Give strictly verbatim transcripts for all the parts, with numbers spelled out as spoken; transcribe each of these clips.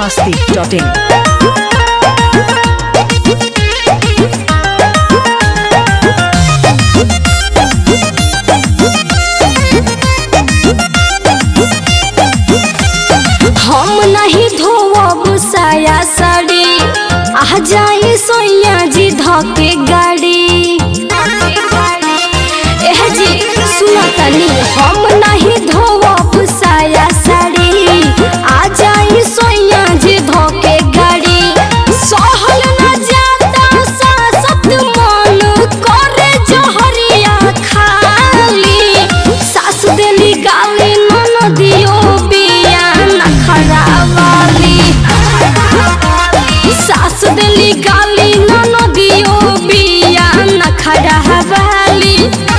masti dot in. हम नहीं धोवब साया साड़ी आ जाए सोया जी धके गाड़ी। एह जी सुना तनी हम नहीं धोवब साया साड़ी आ जाए सोया जी धके गाड़ी। सहल न जाता सासत मन करे जहरिया खाली। सास देली गाली ननदियो बिया नखरावाली। सास देली गाली ननदियो बिया नखरावाली।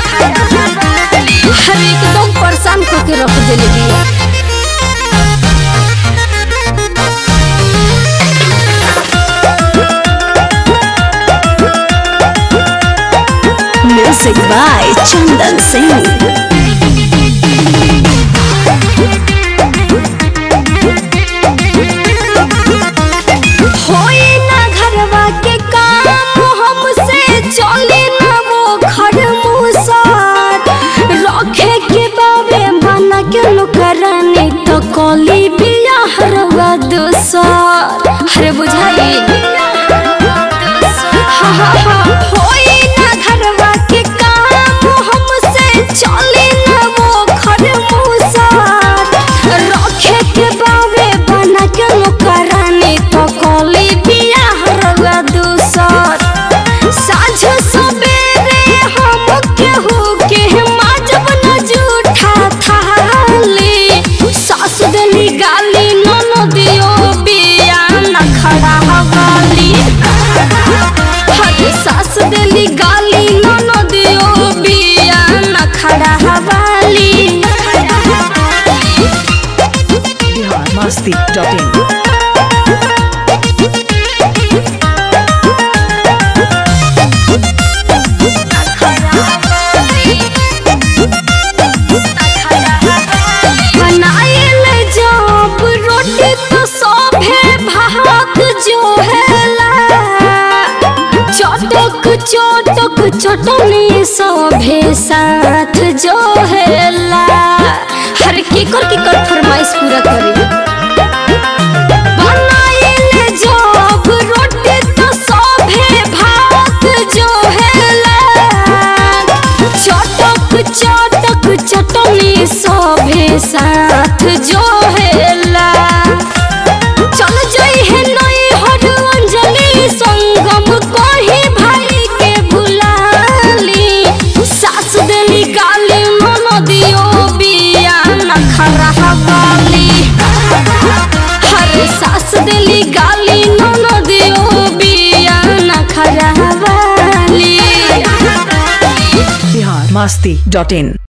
हर एकदम परेशान करके रख देली बिया। Music by Chandan Singh. होई ना घरवा के काम हमसे चले ना वो घर मुसार। रखे के बाबे बना के नुकरानी तो कोली बिया हरवा दूसर। हरे बुझाई हा हा हा। होई ना घरवा के काम हमसे चले ना वो घर मुसार। रखे के बाबे बना के नुकरानी तो कोली बिया हरवा दूसर। साँझ सवेरे हम केहू के माजब न जूठा थाली। सास देली गाली ननदियो बिया नखरावाली। हरे सास देली गाली ननदियो बिया नखरावाली। Bihar masti dot in. बनाइल जब रोटी तो सभे भात जो हैला। चटक चटक चटनी सभे साथ जो हैला। हर की कर की कर फरमाइश पूरा करी। बनाइल जब रोटी तो सभे भात जो हैला। चटक चटक चटनी सभे साथ जो हैला। चल जाई है नई हर अंजलि संगम कही भाई के बुलाली। सास देली गाली ननदियो बिया नखरावाली। हरे सास देली गाली ननदियो बिया नखरावाली। Bihar masti dot in.